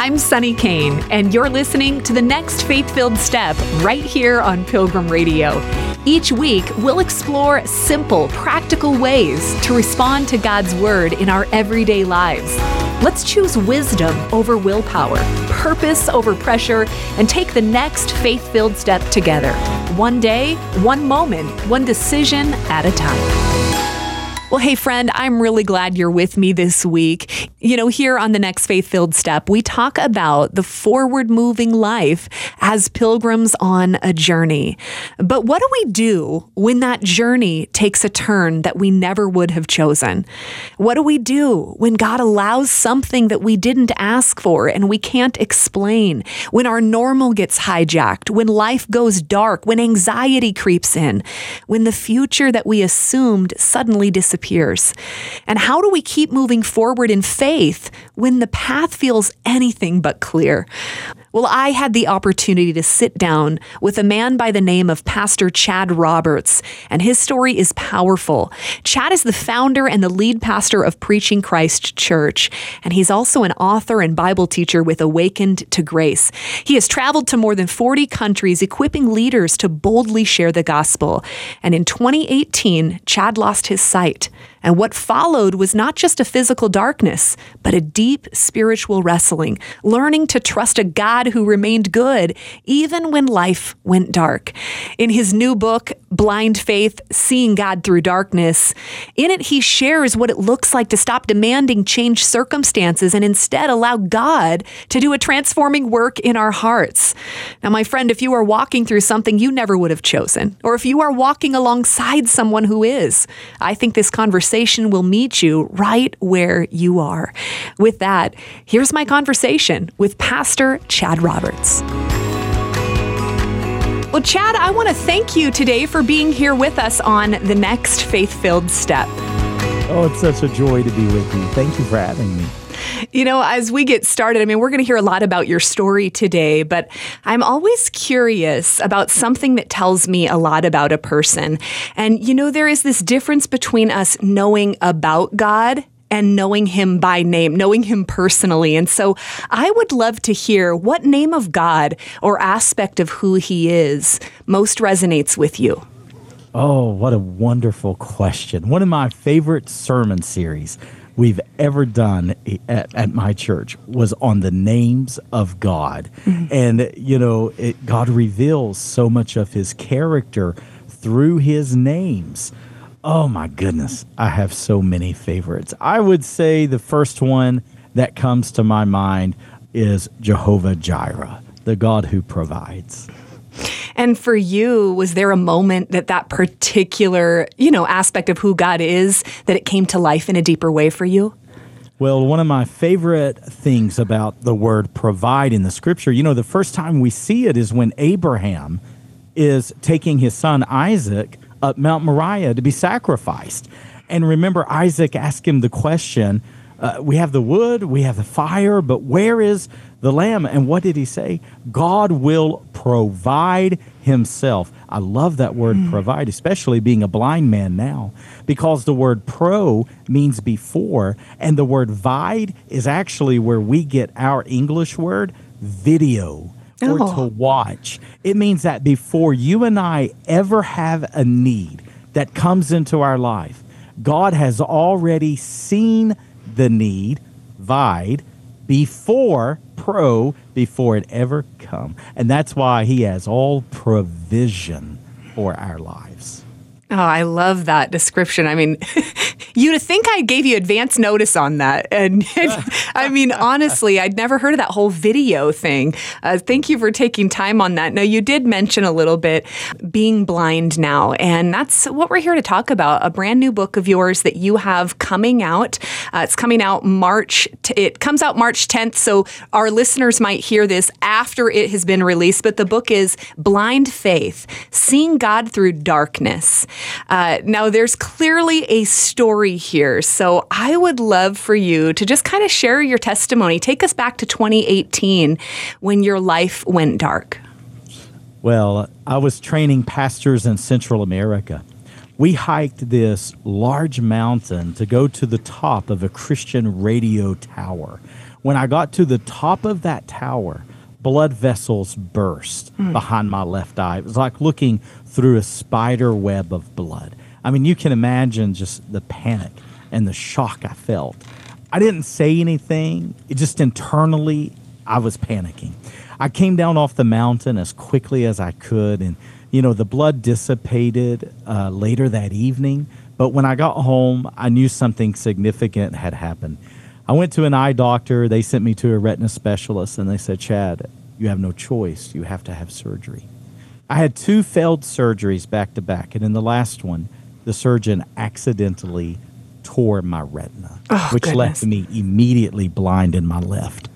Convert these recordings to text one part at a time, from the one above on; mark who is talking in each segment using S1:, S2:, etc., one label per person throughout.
S1: I'm Sunny Kane, and you're listening to the next Faith-Filled Step right here on Pilgrim Radio. Each week, we'll explore simple, practical ways to respond to God's Word in our everyday lives. Let's choose wisdom over willpower, purpose over pressure, and take the next faith-filled step together. One day, one moment, one decision at a time. Well, hey, friend, I'm really glad you're with me this week. You know, here on the next Faith-Filled Step, we talk about the forward-moving life as pilgrims on a journey. But what do we do when that journey takes a turn that we never would have chosen? What do we do when God allows something that we didn't ask for and we can't explain? When our normal gets hijacked, when life goes dark, when anxiety creeps in, when the future that we assumed suddenly disappears? And how do we keep moving forward in faith when the path feels anything but clear? Well, I had the opportunity to sit down with a man by the name of Pastor Chad Roberts, and his story is powerful. Chad is the founder and the lead pastor of Preaching Christ Church, and he's also an author and Bible teacher with Awakened to Grace. He has traveled to more than 40 countries, equipping leaders to boldly share the gospel. And in 2018, Chad lost his sight. And what followed was not just a physical darkness, but a deep spiritual wrestling, learning to trust a God who remained good even when life went dark. In his new book, Blind Faith, Seeing God Through Darkness, in it he shares what it looks like to stop demanding changed circumstances and instead allow God to do a transforming work in our hearts. Now, my friend, if you are walking through something you never would have chosen, or if you are walking alongside someone who is, I think this conversation will meet you right where you are. With that, here's my conversation with Pastor Chad Roberts. Well, Chad, I want to thank you today for being here with us on the next Faith-Filled Step.
S2: Oh, it's such a joy to be with you. Thank you for having me.
S1: You know, as we get started, I mean, we're going to hear a lot about your story today, but I'm always curious about something that tells me a lot about a person. And, you know, there is this difference between us knowing about God and knowing him by name, knowing him personally. And so I would love to hear what name of God or aspect of who he is most resonates with you.
S2: Oh, what a wonderful question. One of my favorite sermon series we've ever done at my church was on the names of God. Mm-hmm. And, you know, God reveals so much of his character through his names. Oh, my goodness. I have so many favorites. I would say the first one that comes to my mind is Jehovah Jireh, the God who provides.
S1: And for you, was there a moment that particular, aspect of who God is, that it came to life in a deeper way for you?
S2: Well, one of my favorite things about the word provide in the scripture, the first time we see it is when Abraham is taking his son Isaac up Mount Moriah to be sacrificed. And remember, Isaac asked him the question, we have the wood, we have the fire, but where is the lamb? And what did he say? God will provide himself. I love that word provide, especially being a blind man now, because the word pro means before, and the word vide is actually where we get our English word video or to watch. It means that before you and I ever have a need that comes into our life, God has already seen the need, vide, before it ever come. And that's why he has all provision for our lives.
S1: Oh, I love that description. I mean, you'd think I gave you advance notice on that. And I mean, honestly, I'd never heard of that whole video thing. Thank you for taking time on that. Now, you did mention a little bit being blind now, and that's what we're here to talk about. A brand new book of yours that you have coming out. It's coming out it comes out March 10th, so our listeners might hear this after it has been released, but the book is Blind Faith, Seeing God Through Darkness. Now, there's clearly a story here, so I would love for you to just kind of share your testimony. Take us back to 2018 when your life went dark.
S2: Well, I was training pastors in Central America. We hiked this large mountain to go to the top of a Christian radio tower When I got to the top of that tower, blood vessels burst behind my left eye. It was like looking through a spider web of blood. I mean, you can imagine just the panic and the shock I felt. I didn't say anything. It just internally, I was panicking. I came down off the mountain as quickly as I could, and the blood dissipated later that evening. But when I got home, I knew something significant had happened. I went to an eye doctor. They sent me to a retina specialist, and they said, Chad, you have no choice. You have to have surgery. I had 2 failed surgeries back to back, and in the last one, the surgeon accidentally tore my retina, which left me immediately blind in my left.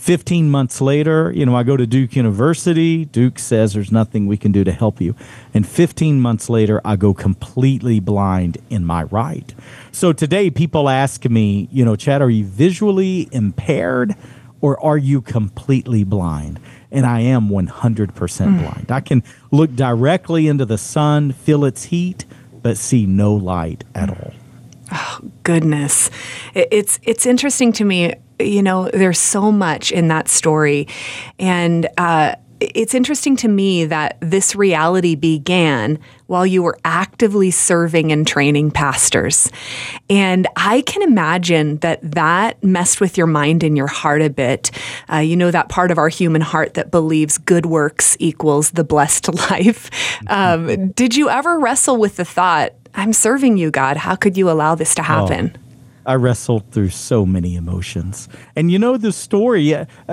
S2: 15 months later, I go to Duke University. Duke says there's nothing we can do to help you. And 15 months later, I go completely blind in my right. So today people ask me, Chad, are you visually impaired or are you completely blind? And I am 100% blind. I can look directly into the sun, feel its heat, but see no light at all.
S1: Oh, goodness. It's interesting to me. There's so much in that story. And it's interesting to me that this reality began while you were actively serving and training pastors. And I can imagine that messed with your mind and your heart a bit. That part of our human heart that believes good works equals the blessed life. Did you ever wrestle with the thought, I'm serving you, God. How could you allow this to happen?
S2: I wrestled through so many emotions. And the story,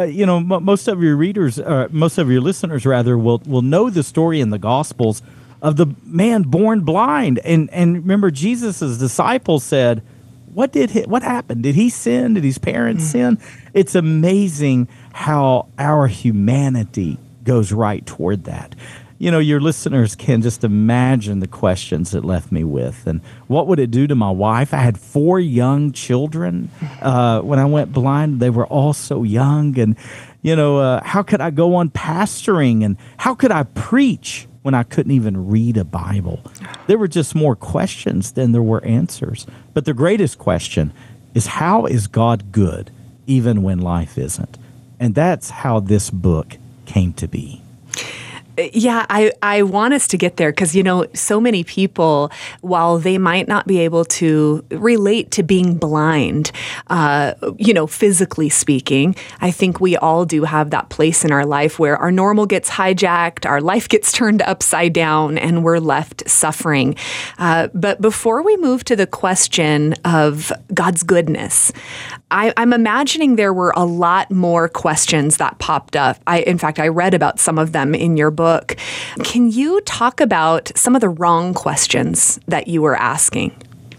S2: most of your readers, most of your listeners rather, will know the story in the Gospels of the man born blind. And remember, Jesus' disciples said, what happened? Did he sin? Did his parents sin? It's amazing how our humanity goes right toward that. Your listeners can just imagine the questions it left me with. And what would it do to my wife? I had 4 young children when I went blind. They were all so young. And, how could I go on pastoring? And how could I preach when I couldn't even read a Bible? There were just more questions than there were answers. But the greatest question is, how is God good even when life isn't? And that's how this book came to be.
S1: Yeah, I want us to get there because, so many people, while they might not be able to relate to being blind, physically speaking, I think we all do have that place in our life where our normal gets hijacked, our life gets turned upside down, and we're left suffering. But before we move to the question of God's goodness, I'm imagining there were a lot more questions that popped up. In fact, I read about some of them in your book. Can you talk about some of the wrong questions that you were asking?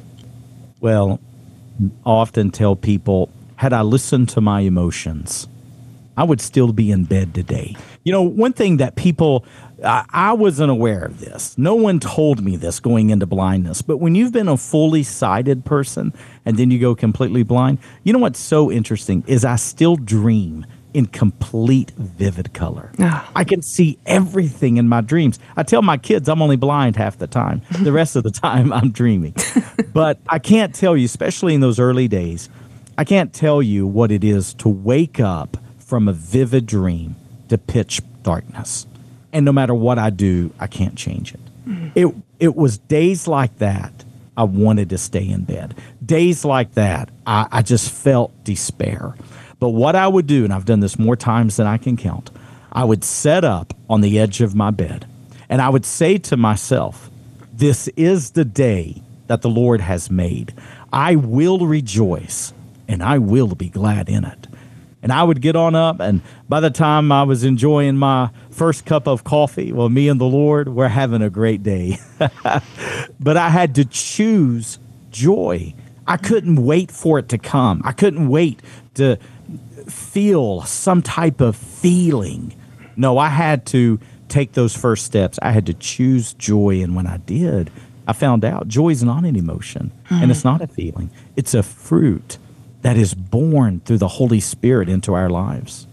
S2: Well, I often tell people, had I listened to my emotions, I would still be in bed today. One thing that people, I wasn't aware of this. No one told me this going into blindness. But when you've been a fully sighted person and then you go completely blind, what's so interesting is I still dream in complete vivid color. I can see everything in my dreams. I tell my kids I'm only blind half the time. The rest of the time I'm dreaming. But I can't tell you, especially in those early days, I can't tell you what it is to wake up from a vivid dream to pitch darkness. And no matter what I do, I can't change it. It was days like that I wanted to stay in bed. Days like that, I just felt despair. But what I would do, and I've done this more times than I can count, I would set up on the edge of my bed, and I would say to myself, this is the day that the Lord has made. I will rejoice, and I will be glad in it. And I would get on up, and by the time I was enjoying my first cup of coffee, well, me and the Lord, we're having a great day. But I had to choose joy. I couldn't wait for it to come. I couldn't wait to feel some type of feeling. No, I had to take those first steps. I had to choose joy. And when I did, I found out joy is not an emotion and it's not a feeling. It's a fruit that is born through the Holy Spirit into our lives.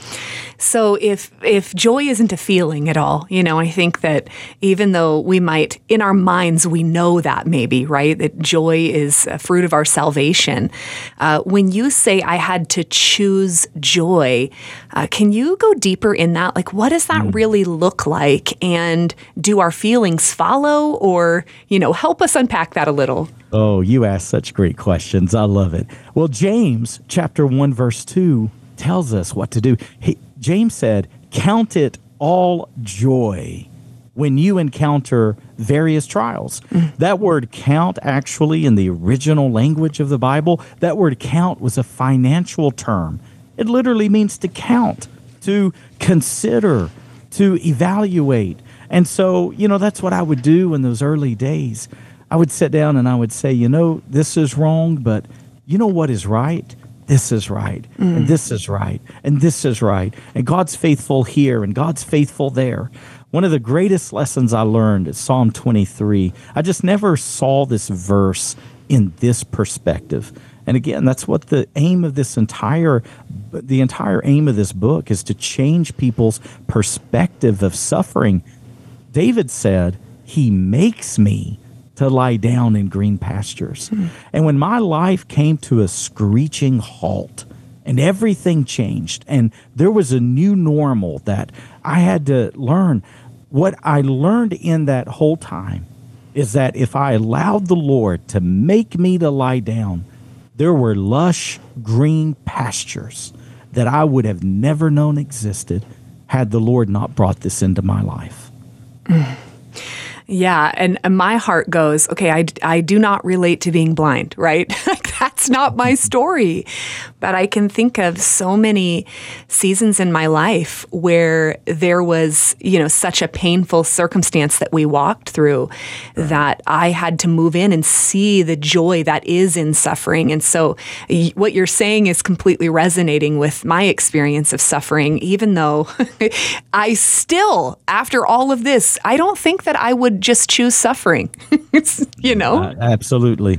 S1: So if joy isn't a feeling at all, I think that even though we might, in our minds, we know that maybe, right? That joy is a fruit of our salvation. When you say I had to choose joy, can you go deeper in that? Like, what does that really look like? And do our feelings follow? Or, help us unpack that a little.
S2: Oh, you ask such great questions. I love it. Well, James chapter 1, verse 2 tells us what to do. James said, count it all joy when you encounter various trials. That word count, actually, in the original language of the Bible, that word count was a financial term. It literally means to count, to consider, to evaluate. And so, that's what I would do in those early days. I would sit down and I would say, this is wrong, but you know what is right? This is right, and this is right, and this is right. And God's faithful here, and God's faithful there. One of the greatest lessons I learned is Psalm 23. I just never saw this verse in this perspective. And again, that's what the aim of the entire aim of this book is, to change people's perspective of suffering. David said, He makes me to lie down in green pastures. And when my life came to a screeching halt and everything changed and there was a new normal that I had to learn, what I learned in that whole time is that if I allowed the Lord to make me to lie down, there were lush green pastures that I would have never known existed had the Lord not brought this into my life.
S1: Yeah, and my heart goes, okay, I do not relate to being blind, right? That's not my story. But I can think of so many seasons in my life where there was, such a painful circumstance that we walked through that I had to move in and see the joy that is in suffering. And so what you're saying is completely resonating with my experience of suffering, even though I still, after all of this, I don't think that I would just choose suffering.
S2: Absolutely.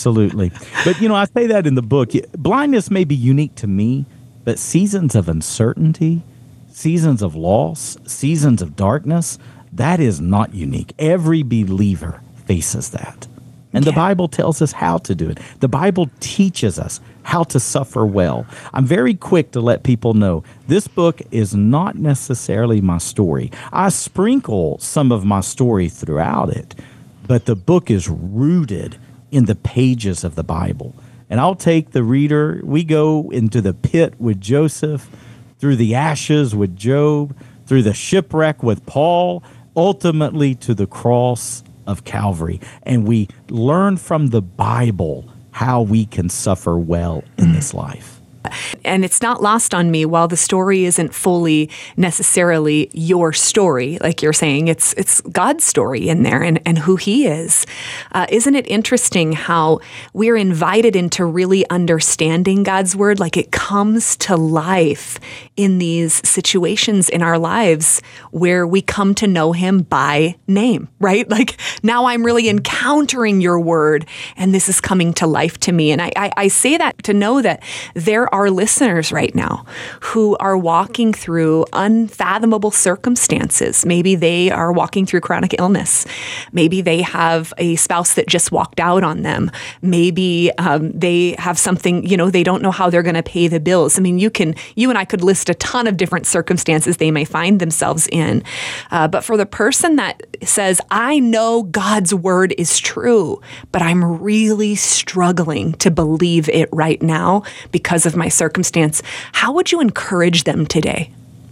S2: But, I say that in the book. Blindness may be unique to me, but seasons of uncertainty, seasons of loss, seasons of darkness, that is not unique. Every believer faces that. And the Bible tells us how to do it. The Bible teaches us how to suffer well. I'm very quick to let people know this book is not necessarily my story. I sprinkle some of my story throughout it, but the book is rooted in the pages of the Bible. And I'll take the reader. We go into the pit with Joseph, through the ashes with Job, through the shipwreck with Paul, ultimately to the cross of Calvary. And we learn from the Bible how we can suffer well in this life.
S1: And it's not lost on me, while the story isn't fully necessarily your story, like you're saying, it's God's story in there and who He is. Isn't it interesting how we're invited into really understanding God's word? Like, it comes to life in these situations in our lives where we come to know Him by name, right? Like, now I'm really encountering your word and this is coming to life to me. And I say that to know that there are listeners right now who are walking through unfathomable circumstances. Maybe they are walking through chronic illness. Maybe they have a spouse that just walked out on them. Maybe they have something, they don't know how they're going to pay the bills. I mean, you and I could list a ton of different circumstances they may find themselves in. But for the person that says, I know God's word is true, but I'm really struggling to believe it right now because of my circumstance, how would you encourage them today?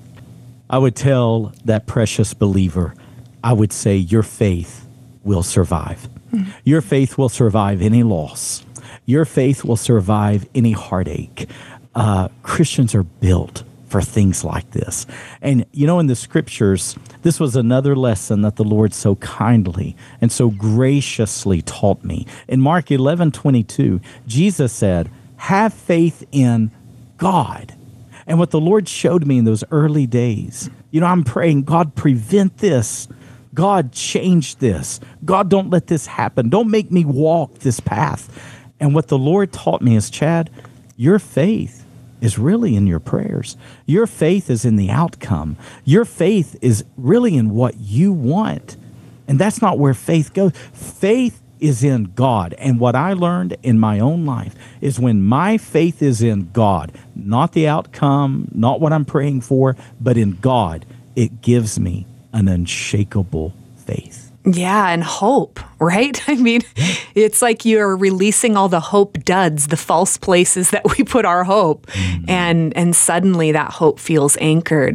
S2: I would tell that precious believer, I would say, your faith will survive. Your faith will survive any loss. Your faith will survive any heartache. Christians are built for things like this. And, in the scriptures, this was another lesson that the Lord so kindly and so graciously taught me. In Mark 11:22, Jesus said, have faith in God. And what the Lord showed me in those early days, I'm praying, God, prevent this. God, change this. God, don't let this happen. Don't make me walk this path. And what the Lord taught me is, Chad, your faith is really in your prayers. Your faith is in the outcome. Your faith is really in what you want. And that's not where faith goes. Faith is in God. And what I learned in my own life is when my faith is in God, not the outcome, not what I'm praying for, but in God, it gives me an unshakable faith.
S1: Yeah, and hope, right? I mean, it's like you're releasing all the hope duds, the false places that we put our hope, and suddenly that hope feels anchored.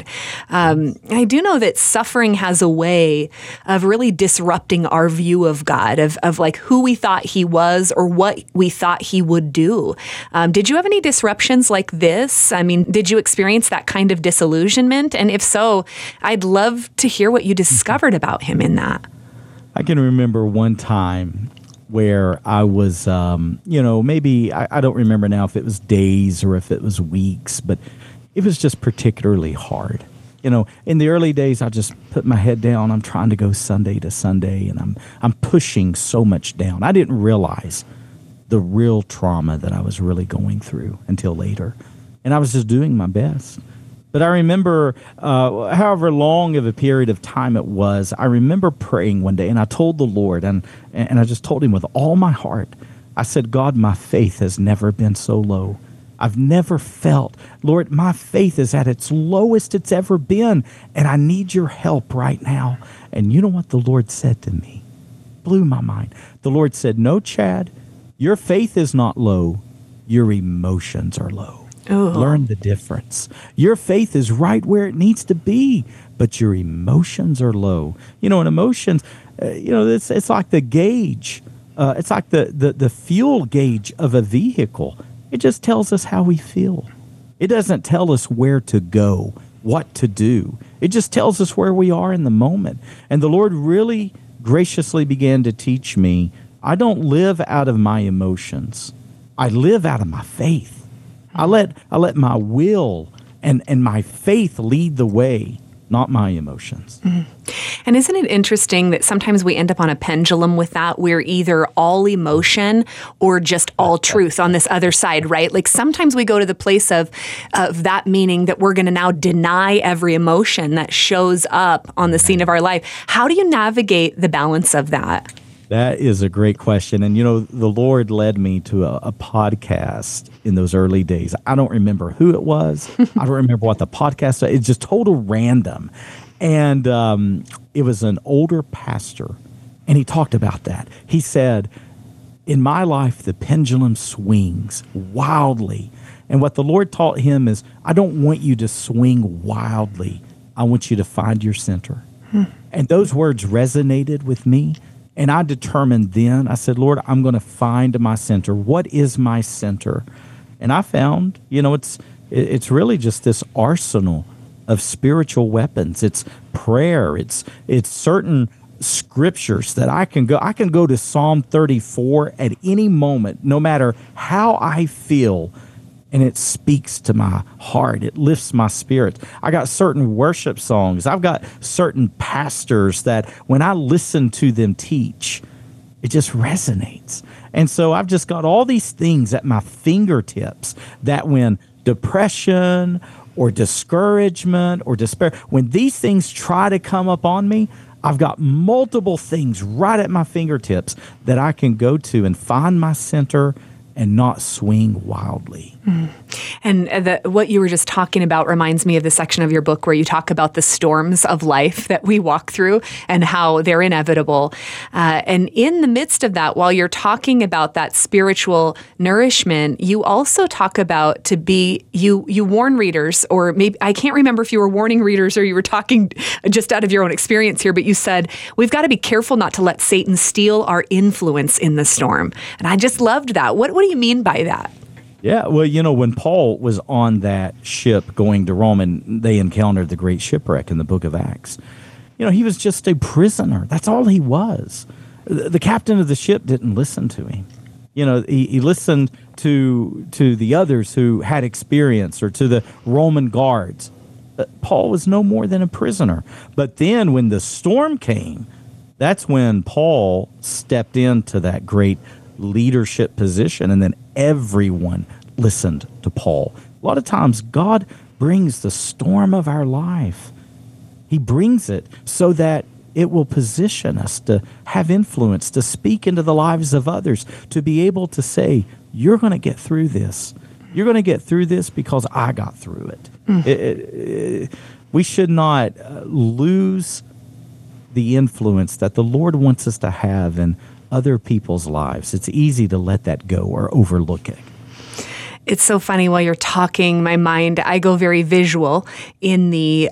S1: I do know that suffering has a way of really disrupting our view of God, of like who we thought he was or what we thought he would do. Did you have any disruptions like this? I mean, did you experience that kind of disillusionment? And if so, I'd love to hear what you discovered about him in that.
S2: I can remember one time where I was, maybe, I don't remember now if it was days or if it was weeks, but it was just particularly hard. In the early days, I just put my head down. I'm trying to go Sunday to Sunday, and I'm pushing so much down. I didn't realize the real trauma that I was really going through until later. And I was just doing my best. But I remember, however long of a period of time it was, I remember praying one day, and I told the Lord, and I just told him with all my heart, I said, God, my faith has never been so low. I've never felt, Lord, my faith is at its lowest it's ever been, and I need your help right now. And you know what the Lord said to me? Blew my mind. The Lord said, no, Chad, your faith is not low. Your emotions are low.
S1: Ooh.
S2: Learn the difference. Your faith is right where it needs to be, but your emotions are low. And emotions, it's like the gauge. It's like the fuel gauge of a vehicle. It just tells us how we feel. It doesn't tell us where to go, what to do. It just tells us where we are in the moment. And the Lord really graciously began to teach me, I don't live out of my emotions. I live out of my faith. I let my will and my faith lead the way, not my emotions.
S1: Mm-hmm. And isn't it interesting that sometimes we end up on a pendulum with that? We're either all emotion or just all truth on this other side, right? Like sometimes we go to the place of that meaning that we're going to now deny every emotion that shows up on the scene of our life. How do you navigate the balance of that?
S2: That is a great question. And, the Lord led me to a podcast in those early days. I don't remember who it was. I don't remember what the podcast was. It's just total random. And it was an older pastor, and he talked about that. He said, in my life, the pendulum swings wildly. And what the Lord taught him is, I don't want you to swing wildly. I want you to find your center. And those words resonated with me. And I determined then, I said, Lord, I'm going to find my center. What is my center? And I found, it's really just this arsenal of spiritual weapons. It's prayer. It's certain scriptures that I can go to Psalm 34 at any moment, no matter how I feel. And it speaks to my heart. It lifts my spirit. I got certain worship songs. I've got certain pastors that when I listen to them teach, it just resonates. And so I've just got all these things at my fingertips that when depression or discouragement or despair, when these things try to come up on me, I've got multiple things right at my fingertips that I can go to and find my center and not swing wildly.
S1: Mm. And what you were just talking about reminds me of the section of your book where you talk about the storms of life that we walk through and how they're inevitable. And in the midst of that, while you're talking about that spiritual nourishment, you also talk about you warn readers, or maybe, I can't remember if you were warning readers or you were talking just out of your own experience here, but you said, we've got to be careful not to let Satan steal our influence in the storm. And I just loved that. What do you mean by that?
S2: Yeah, well, when Paul was on that ship going to Rome and they encountered the great shipwreck in the book of Acts, he was just a prisoner. That's all he was. The captain of the ship didn't listen to him. He listened to the others who had experience or to the Roman guards. Paul was no more than a prisoner. But then when the storm came, that's when Paul stepped into that great leadership position, and then everyone listened to Paul. A lot of times God brings the storm of our life. He brings it so that it will position us to have influence, to speak into the lives of others, to be able to say, you're going to get through this. You're going to get through this because I got through it. We should not lose the influence that the Lord wants us to have in other people's lives. It's easy to let that go or overlook it.
S1: It's so funny while you're talking, my mind, I go very visual in the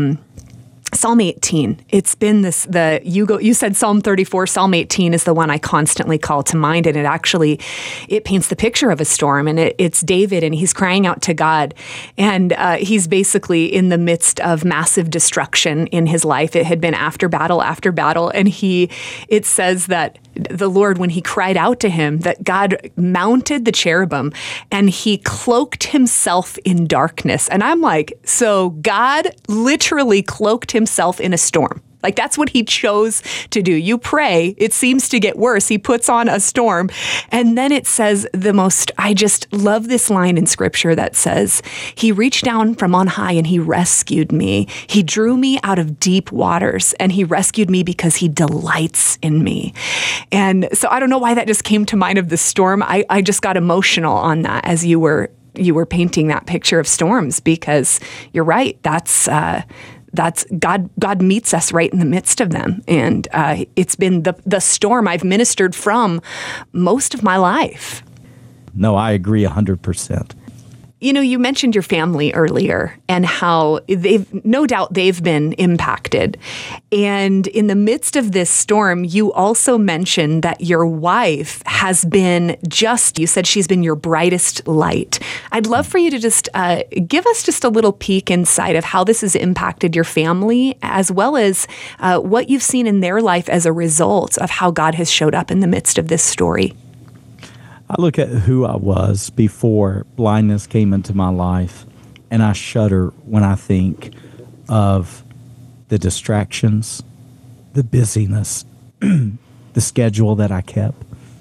S1: Psalm 18. It's been you said Psalm 34, Psalm 18 is the one I constantly call to mind, and it paints the picture of a storm, and it's David, and he's crying out to God, and he's basically in the midst of massive destruction in his life. It had been after battle, and it says that the Lord, when he cried out to him, that God mounted the cherubim and he cloaked himself in darkness. And I'm like, so God literally cloaked himself in a storm. Like, that's what he chose to do. You pray, it seems to get worse. He puts on a storm. And then it says I just love this line in scripture that says, he reached down from on high and he rescued me. He drew me out of deep waters and he rescued me because he delights in me. And so I don't know why that just came to mind of the storm. I just got emotional on that as you were painting that picture of storms, because you're right. That's God. God meets us right in the midst of them, and it's been the storm I've ministered from most of my life.
S2: No, I agree 100%.
S1: You know, you mentioned your family earlier and how no doubt they've been impacted. And in the midst of this storm, you also mentioned that your wife has been you said she's been your brightest light. I'd love for you to just give us just a little peek inside of how this has impacted your family, as well as what you've seen in their life as a result of how God has showed up in the midst of this story.
S2: I look at who I was before blindness came into my life, and I shudder when I think of the distractions, the busyness, the schedule that I kept.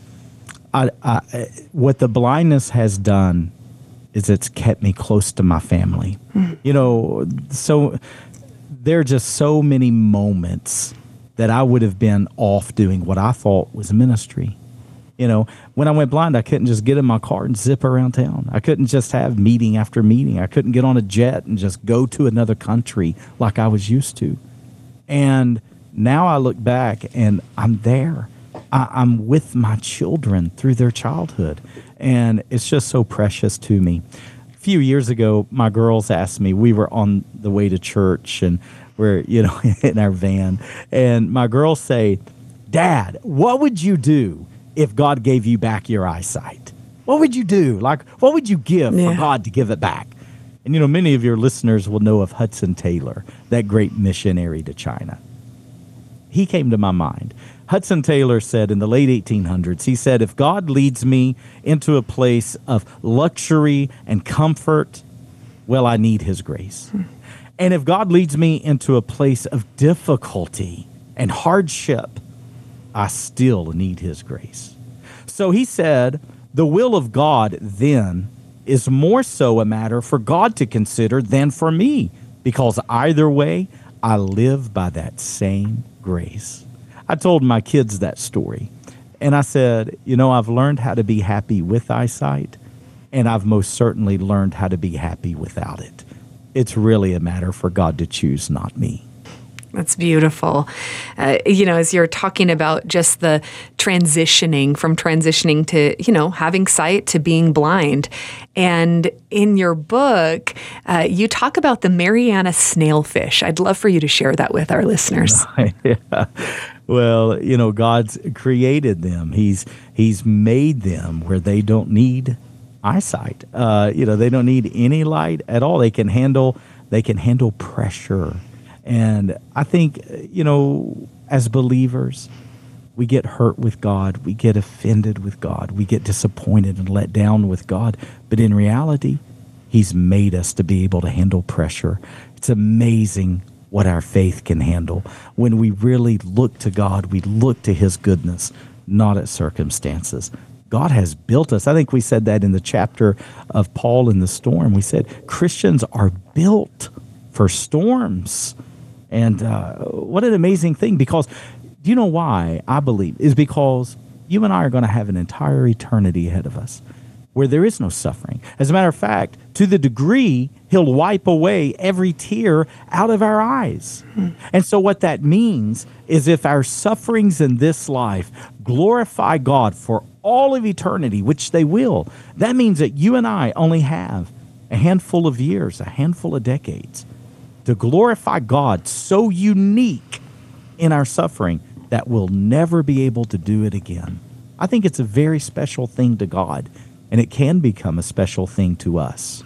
S2: What the blindness has done is it's kept me close to my family. You know, so there are just so many moments that I would have been off doing what I thought was ministry. You know, when I went blind, I couldn't just get in my car and zip around town. I couldn't just have meeting after meeting. I couldn't get on a jet and just go to another country like I was used to. And now I look back and I'm there. I'm with my children through their childhood. And it's just so precious to me. A few years ago, my girls asked me, we were on the way to church and we're, in our van. And my girls say, Dad, what would you do if God gave you back your eyesight? What would you do? Like, what would you give for God to give it back? And, many of your listeners will know of Hudson Taylor, that great missionary to China. He came to my mind. Hudson Taylor said in the late 1800s, he said, if God leads me into a place of luxury and comfort, well, I need his grace. And if God leads me into a place of difficulty and hardship, I still need his grace. So he said, the will of God then is more so a matter for God to consider than for me, because either way, I live by that same grace. I told my kids that story, and I said, I've learned how to be happy with eyesight, and I've most certainly learned how to be happy without it. It's really a matter for God to choose, not me.
S1: That's beautiful. As you're talking about just the transitioning to, having sight to being blind. And in your book, you talk about the Mariana snailfish. I'd love for you to share that with our listeners.
S2: Yeah. Well, God's created them. He's made them where they don't need eyesight. They don't need any light at all. They can handle pressure. And I think, as believers, we get hurt with God. We get offended with God. We get disappointed and let down with God. But in reality, he's made us to be able to handle pressure. It's amazing what our faith can handle. When we really look to God, we look to his goodness, not at circumstances. God has built us. I think we said that in the chapter of Paul in the storm. We said Christians are built for storms. And what an amazing thing, because do you know why I believe? Is because you and I are going to have an entire eternity ahead of us where there is no suffering. As a matter of fact, to the degree he'll wipe away every tear out of our eyes. And so what that means is if our sufferings in this life glorify God for all of eternity, which they will, that means that you and I only have a handful of years, a handful of decades to glorify God so unique in our suffering that we'll never be able to do it again. I think it's a very special thing to God, and it can become a special thing to us.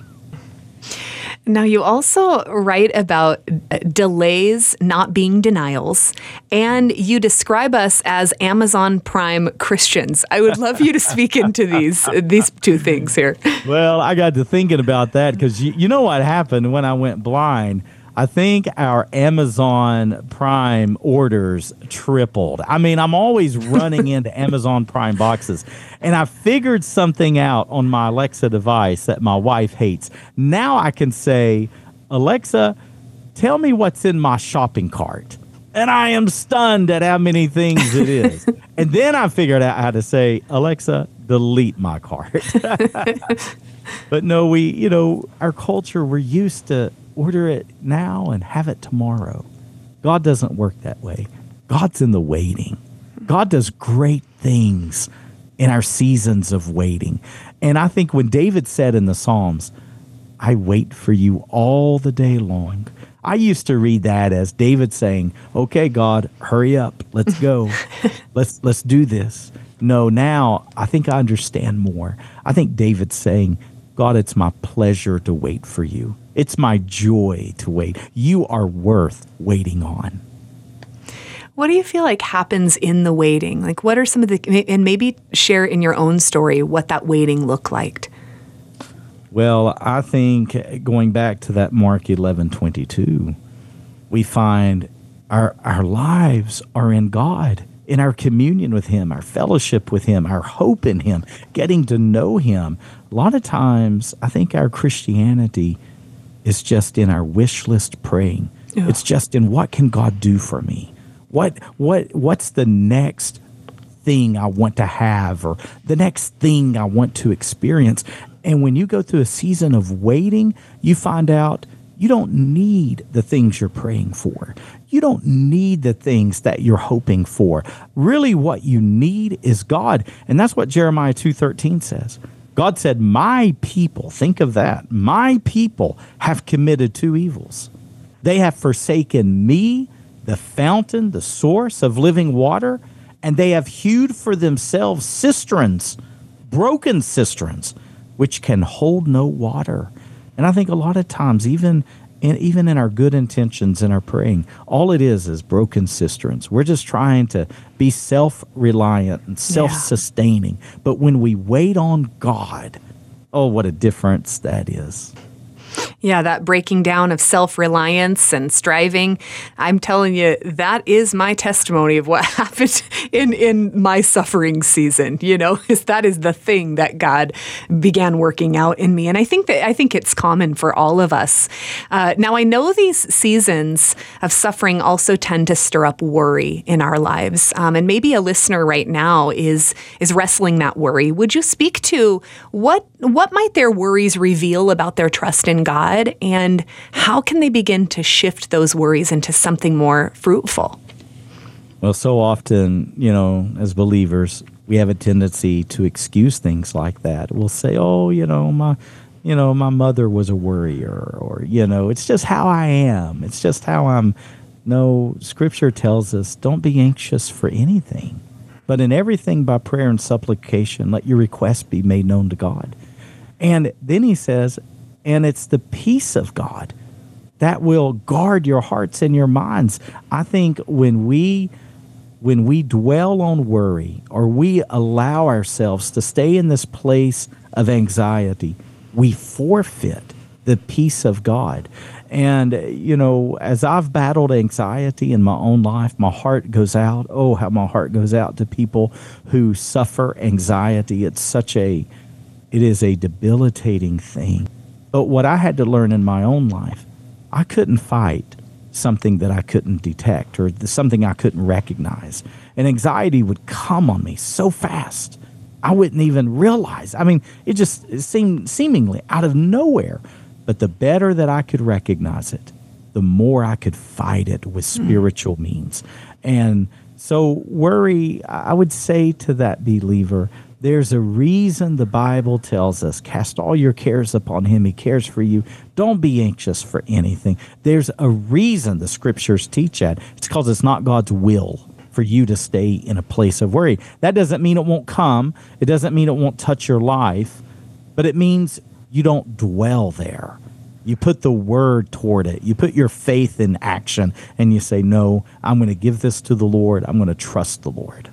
S1: Now, you also write about delays not being denials, and you describe us as Amazon Prime Christians. I would love you to speak into these two things here.
S2: Well, I got to thinking about that because you know what happened when I went blind. I think our Amazon Prime orders tripled. I mean, I'm always running into Amazon Prime boxes. And I figured something out on my Alexa device that my wife hates. Now I can say, Alexa, tell me what's in my shopping cart. And I am stunned at how many things it is. And then I figured out how to say, Alexa, delete my cart. But no, our culture, we're used to order it now and have it tomorrow. God doesn't work that way. God's in the waiting. God does great things in our seasons of waiting. And I think when David said in the Psalms, I wait for you all the day long, I used to read that as David saying, okay, God, hurry up. Let's go. Let's do this. No, now I think I understand more. I think David's saying, God, it's my pleasure to wait for you. It's my joy to wait. You are worth waiting on.
S1: What do you feel like happens in the waiting? Like, what are some of the, and maybe share in your own story what that waiting looked like?
S2: Well, I think going back to that Mark 11:22, we find our lives are in God, in our communion with Him, our fellowship with Him, our hope in Him, getting to know Him. A lot of times, I think our Christianity is just in our wish list praying. Yeah. It's just in what can God do for me? What's the next thing I want to have, or the next thing I want to experience? And when you go through a season of waiting, you find out you don't need the things you're praying for. You don't need the things that you're hoping for. Really, what you need is God. And that's what Jeremiah 2:13 says. God said, my people, think of that, my people have committed two evils. They have forsaken me, the fountain, the source of living water, and they have hewed for themselves cisterns, broken cisterns, which can hold no water. And I think a lot of times, even in our good intentions in our praying, all it is broken cisterns. We're just trying to be self-reliant and self-sustaining. Yeah. But when we wait on God, oh, what a difference that is.
S1: Yeah, that breaking down of self-reliance and striving. I'm telling you, that is my testimony of what happened in my suffering season. That is the thing that God began working out in me. And I think it's common for all of us. Now, I know these seasons of suffering also tend to stir up worry in our lives. And maybe a listener right now is wrestling that worry. Would you speak to what might their worries reveal about their trust in God, and how can they begin to shift those worries into something more fruitful?
S2: Well, so often, as believers, we have a tendency to excuse things like that. We'll say, oh, my mother was a worrier, or, it's just how I am. It's just how I'm. No, Scripture tells us, don't be anxious for anything, but in everything by prayer and supplication, let your requests be made known to God. And then he says, and it's the peace of God that will guard your hearts and your minds. I think when we dwell on worry, or we allow ourselves to stay in this place of anxiety, we forfeit the peace of God. And, as I've battled anxiety in my own life, my heart goes out. Oh, how my heart goes out to people who suffer anxiety. It is a debilitating thing. But what I had to learn in my own life, I couldn't fight something that I couldn't detect or something I couldn't recognize. And anxiety would come on me so fast, I wouldn't even realize. I mean, it seemed seemingly out of nowhere. But the better that I could recognize it, the more I could fight it with spiritual means. And so worry, I would say to that believer, there's a reason the Bible tells us, cast all your cares upon him. He cares for you. Don't be anxious for anything. There's a reason the scriptures teach that. It's because it's not God's will for you to stay in a place of worry. That doesn't mean it won't come. It doesn't mean it won't touch your life, but it means you don't dwell there. You put the word toward it. You put your faith in action and you say, no, I'm going to give this to the Lord. I'm going to trust the Lord.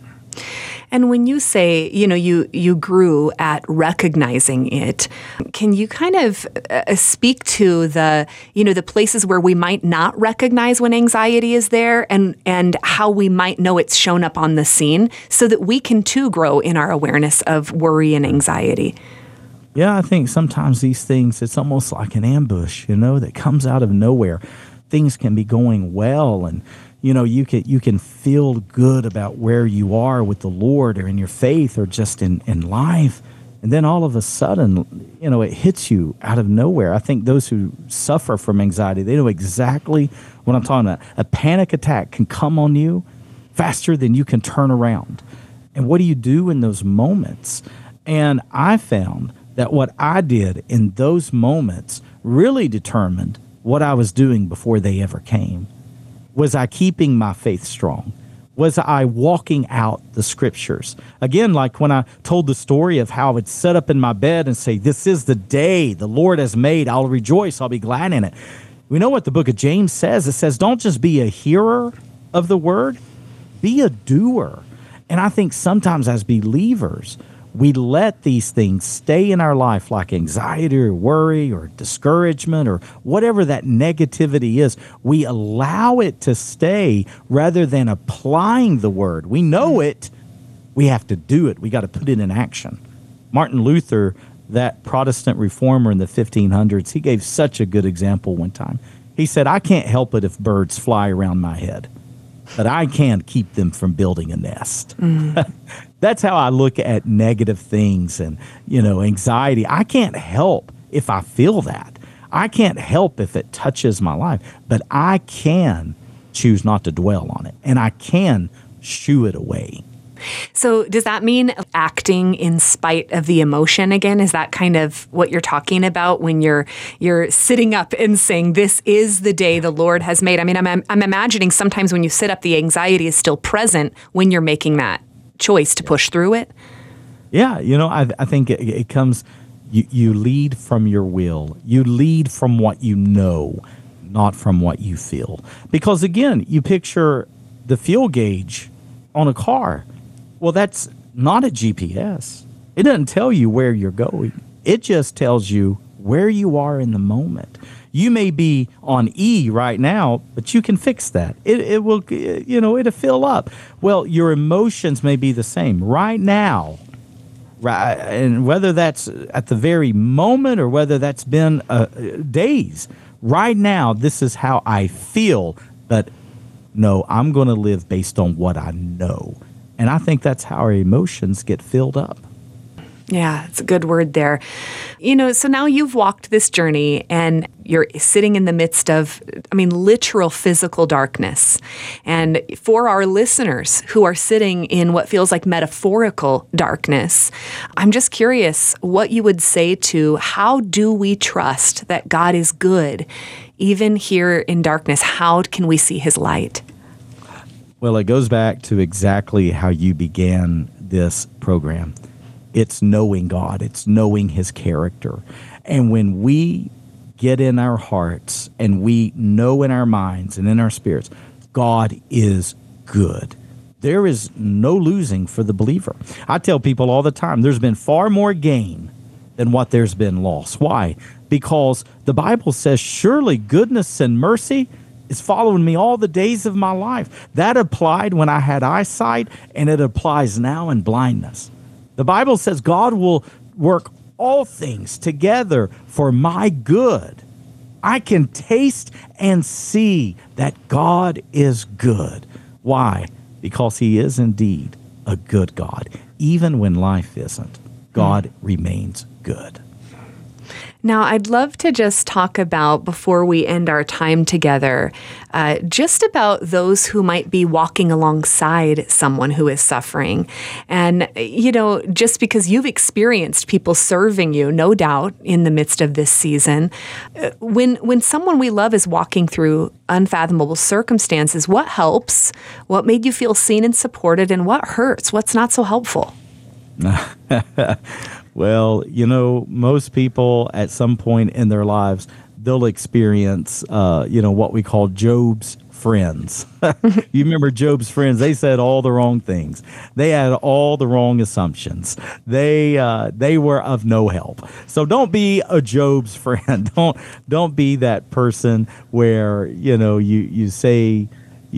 S1: And when you say, you grew at recognizing it, can you kind of speak to the places where we might not recognize when anxiety is there and how we might know it's shown up on the scene so that we can too grow in our awareness of worry and anxiety?
S2: Yeah, I think sometimes these things, it's almost like an ambush, that comes out of nowhere. Things can be going well and, you can feel good about where you are with the Lord or in your faith or just in life. And then all of a sudden, it hits you out of nowhere. I think those who suffer from anxiety, they know exactly what I'm talking about. A panic attack can come on you faster than you can turn around. And what do you do in those moments? And I found that what I did in those moments really determined what I was doing before they ever came. Was I keeping my faith strong? Was I walking out the scriptures? Again, like when I told the story of how I would sit up in my bed and say, this is the day the Lord has made. I'll rejoice. I'll be glad in it. We know what the book of James says. It says, don't just be a hearer of the word, be a doer. And I think sometimes as believers, we let these things stay in our life like anxiety or worry or discouragement or whatever that negativity is. We allow it to stay rather than applying the word. We know it. We have to do it. We got to put it in action. Martin Luther, that Protestant reformer in the 1500s, he gave such a good example one time. He said, I can't help it if birds fly around my head, but I can keep them from building a nest. That's how I look at negative things and, anxiety. I can't help if I feel that. I can't help if it touches my life, but I can choose not to dwell on it, and I can shoo it away.
S1: So does that mean acting in spite of the emotion again? Is that kind of what you're talking about when you're sitting up and saying, this is the day the Lord has made? I mean, I'm imagining sometimes when you sit up, the anxiety is still present when you're making that choice to push through it.
S2: Yeah, I think it comes, you lead from your will. You lead from what you know, not from what you feel. Because again, you picture the fuel gauge on a car. Well, that's not a GPS. It doesn't tell you where you're going. It just tells you where you are in the moment. You may be on E right now, but you can fix that. It will, it'll fill up. Well, your emotions may be the same right now, right? And whether that's at the very moment or whether that's been days, right now, this is how I feel. But no, I'm going to live based on what I know. And I think that's how our emotions get filled up.
S1: Yeah, it's a good word there. So now you've walked this journey and you're sitting in the midst of, literal physical darkness. And for our listeners who are sitting in what feels like metaphorical darkness, I'm just curious what you would say to how do we trust that God is good even here in darkness? How can we see his light?
S2: Well, it goes back to exactly how you began this program. It's knowing God. It's knowing his character. And when we get in our hearts and we know in our minds and in our spirits, God is good, there is no losing for the believer. I tell people all the time, there's been far more gain than what there's been loss. Why? because the Bible says, surely goodness and mercy is following me all the days of my life. That applied when I had eyesight, and it applies now in blindness. The Bible says God will work all things together for my good. I can taste and see that God is good. Why? Because he is indeed a good God. Even when life isn't, God remains good.
S1: Now, I'd love to just talk about, before we end our time together, just about those who might be walking alongside someone who is suffering. And, just because you've experienced people serving you, no doubt, in the midst of this season, when someone we love is walking through unfathomable circumstances, what helps? What made you feel seen and supported? And what hurts? What's not so helpful?
S2: Well, most people at some point in their lives, they'll experience, what we call Job's friends. You remember Job's friends? They said all the wrong things. They had all the wrong assumptions. They were of no help. So don't be a Job's friend. Don't be that person where, you say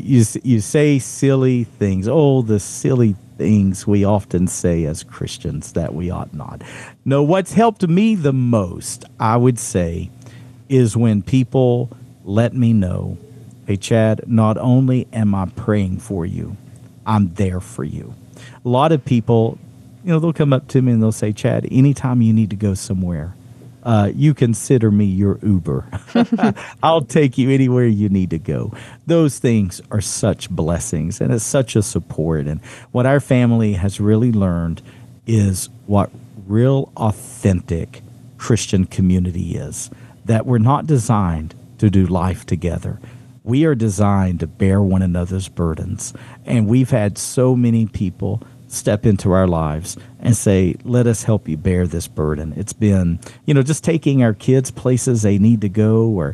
S2: silly things. Oh, the silly things we often say as Christians that we ought not. No, what's helped me the most, I would say, is when people let me know, hey, Chad, not only am I praying for you, I'm there for you. A lot of people, they'll come up to me and they'll say, Chad, anytime you need to go somewhere, you consider me your Uber. I'll take you anywhere you need to go. Those things are such blessings, and it's such a support. And what our family has really learned is what real, authentic Christian community is, that we're not designed to do life together. We are designed to bear one another's burdens. And we've had so many people step into our lives and say, let us help you bear this burden. It's been, just taking our kids places they need to go, or,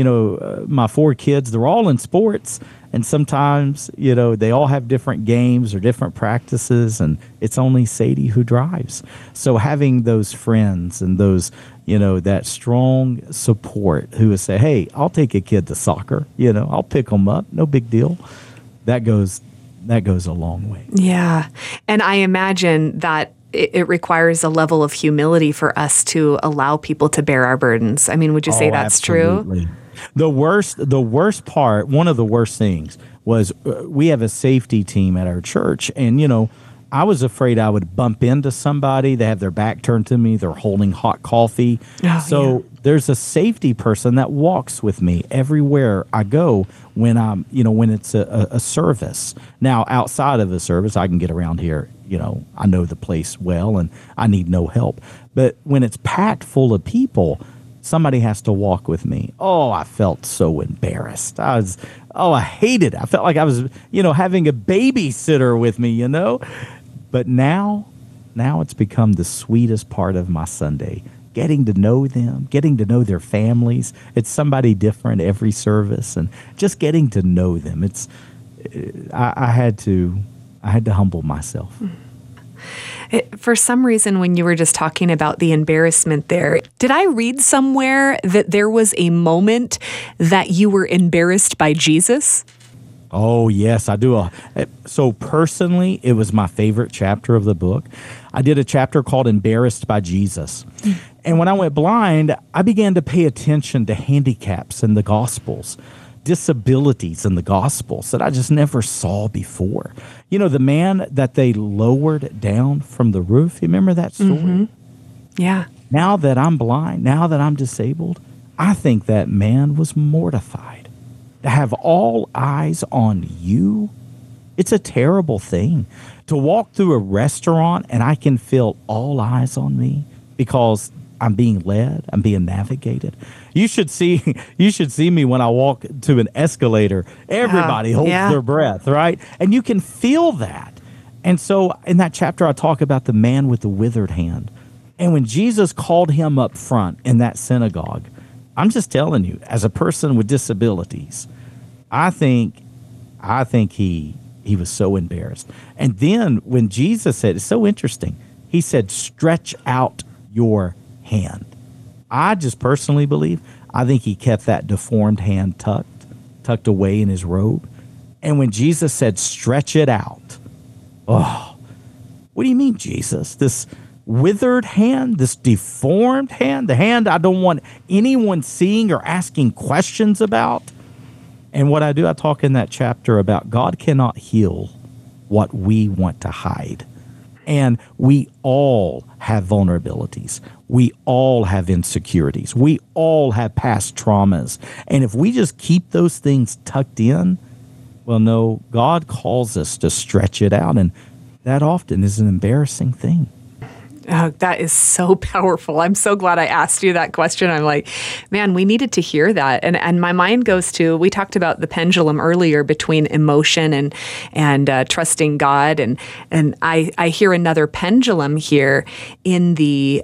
S2: my 4 kids, they're all in sports. And sometimes, they all have different games or different practices, and it's only Sadie who drives. So having those friends and those, that strong support who would say, hey, I'll take a kid to soccer, I'll pick them up. No big deal. That goes a long way.
S1: Yeah. And I imagine that it requires a level of humility for us to allow people to bear our burdens. I mean, would you say that's
S2: absolutely true? The worst part, one of the worst things was we have a safety team at our church. And, I was afraid I would bump into somebody. They have their back turned to me. They're holding hot coffee. There's a safety person that walks with me everywhere I go when I'm, when it's a service. Now, outside of a service, I can get around here. I know the place well, and I need no help. But when it's packed full of people, somebody has to walk with me. Oh, I felt so embarrassed. I hated it. I felt like I was, having a babysitter with me, But now it's become the sweetest part of my Sunday. Getting to know them, getting to know their families. It's somebody different every service, and just getting to know them. I had to humble myself.
S1: For some reason, when you were just talking about the embarrassment there, did I read somewhere that there was a moment that you were embarrassed by Jesus?
S2: Oh, yes, I do. So personally, it was my favorite chapter of the book. I did a chapter called Embarrassed by Jesus. And when I went blind, I began to pay attention to handicaps in the Gospels, disabilities in the Gospels that I just never saw before. The man that they lowered down from the roof, you remember that story?
S1: Mm-hmm. Yeah.
S2: Now that I'm blind, now that I'm disabled, I think that man was mortified. To have all eyes on you, it's a terrible thing. To walk through a restaurant and I can feel all eyes on me because I'm being led, I'm being navigated. You should see me when I walk to an escalator. Everybody holds their breath, right? And you can feel that. And so in that chapter, I talk about the man with the withered hand. And when Jesus called him up front in that synagogue, I'm just telling you, as a person with disabilities, I think he was so embarrassed. And then when Jesus said, it's so interesting, he said, stretch out your hand. I just personally believe, I think he kept that deformed hand tucked away in his robe. And when Jesus said, stretch it out, oh, what do you mean, Jesus? This withered hand, this deformed hand, the hand I don't want anyone seeing or asking questions about. And what I do, I talk in that chapter about God cannot heal what we want to hide. And we all have vulnerabilities. We all have insecurities. We all have past traumas. And if we just keep those things tucked in, well, no, God calls us to stretch it out. And that often is an embarrassing thing.
S1: Oh, that is so powerful. I'm so glad I asked you that question. I'm like, man, we needed to hear that. And my mind goes to, we talked about the pendulum earlier between emotion and trusting God. And I hear another pendulum here in the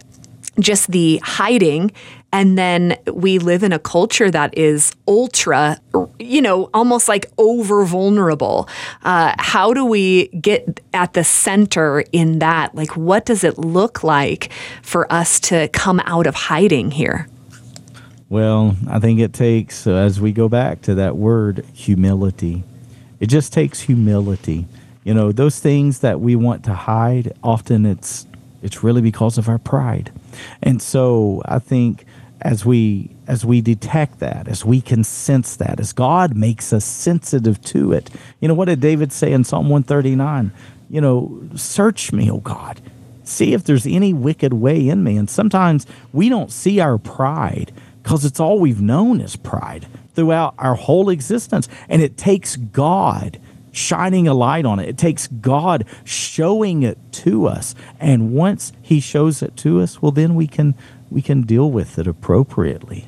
S1: hiding. And then we live in a culture that is ultra, almost like over vulnerable. How do we get at the center in that? Like, what does it look like for us to come out of hiding here?
S2: Well, I think it takes, as we go back to that word, humility. It just takes humility. Those things that we want to hide, often it's really because of our pride. And so I think as we detect that, as we can sense that, as God makes us sensitive to it, what did David say in Psalm 139? Search me, O God. See if there's any wicked way in me. And sometimes we don't see our pride because it's all we've known is pride throughout our whole existence. And it takes God shining a light on it. It takes God showing it to us. And once he shows it to us, well, then we can deal with it appropriately.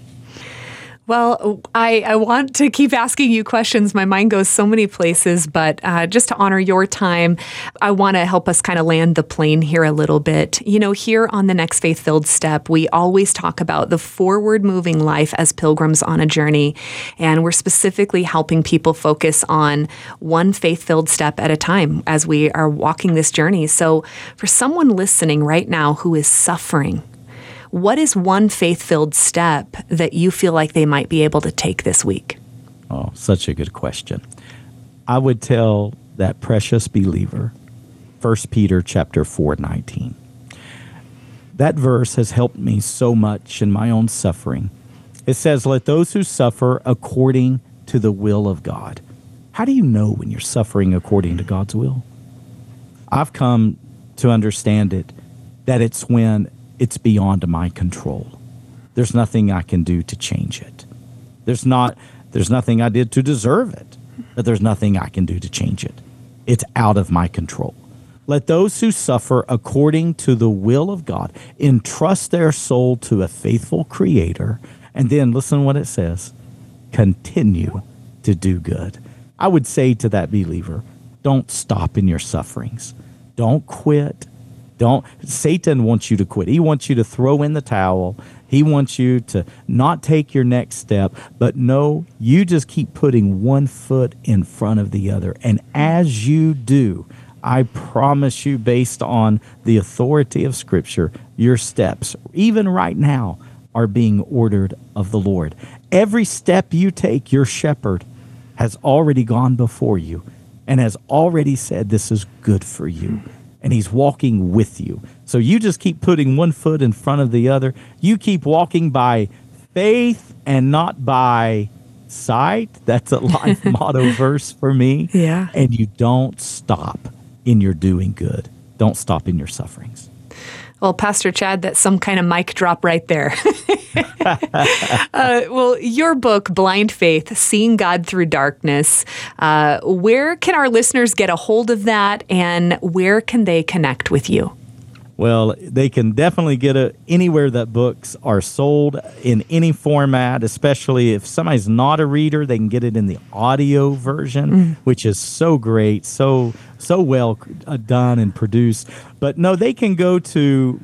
S1: Well, I want to keep asking you questions. My mind goes so many places, but just to honor your time, I want to help us kind of land the plane here a little bit. Here on the Next Faith-Filled Step, we always talk about the forward-moving life as pilgrims on a journey, and we're specifically helping people focus on one faith-filled step at a time as we are walking this journey. So for someone listening right now who is suffering, what is one faith-filled step that you feel like they might be able to take this week?
S2: Oh, such a good question. I would tell that precious believer, 1 Peter chapter 4:19. That verse has helped me so much in my own suffering. It says, let those who suffer according to the will of God. How do you know when you're suffering according to God's will? I've come to understand it, that it's when it's beyond my control. There's nothing I can do to change it. There's nothing I did to deserve it, but there's nothing I can do to change it. It's out of my control. Let those who suffer according to the will of God entrust their soul to a faithful Creator, and then listen what it says, continue to do good. I would say to that believer, don't stop in your sufferings. Don't quit. Satan wants you to quit. He wants you to throw in the towel. He wants you to not take your next step. But no, you just keep putting one foot in front of the other. And as you do, I promise you, based on the authority of Scripture, your steps, even right now, are being ordered of the Lord. Every step you take, your shepherd has already gone before you and has already said this is good for you. And he's walking with you. So you just keep putting one foot in front of the other. You keep walking by faith and not by sight. That's a life motto verse for me.
S1: Yeah.
S2: And you don't stop in your doing good. Don't stop in your sufferings.
S1: Well, Pastor Chad, that's some kind of mic drop right there. Well, your book, Blind Faith, Seeing God Through Darkness, where can our listeners get a hold of that, and where can they connect with you?
S2: Well, they can definitely get it anywhere that books are sold in any format, especially if somebody's not a reader, they can get it in the audio version, which is so great, so well done and produced. But no, they can go to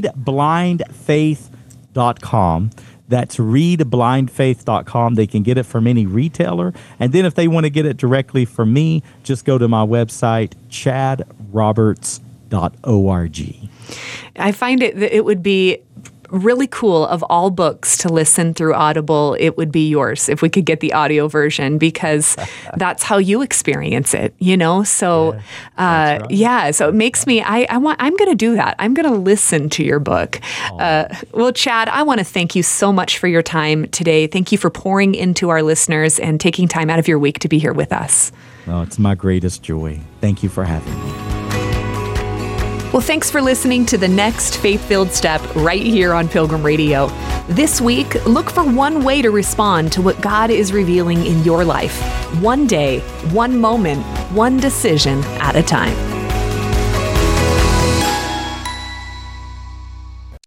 S2: readblindfaith.com. That's readblindfaith.com. They can get it from any retailer. And then if they want to get it directly from me, just go to my website, chadroberts.org.
S1: I find it would be really cool. Of all books to listen through Audible, it would be yours if we could get the audio version, because that's how you experience it, So, so it makes me, I'm going to do that. I'm going to listen to your book. Well, Chad, I want to thank you so much for your time today. Thank you for pouring into our listeners and taking time out of your week to be here with us.
S2: Oh, it's my greatest joy. Thank you for having me.
S1: Well, thanks for listening to the next Faith-Filled Step right here on Pilgrim Radio. This week, look for one way to respond to what God is revealing in your life. One day, one moment, one decision at a time.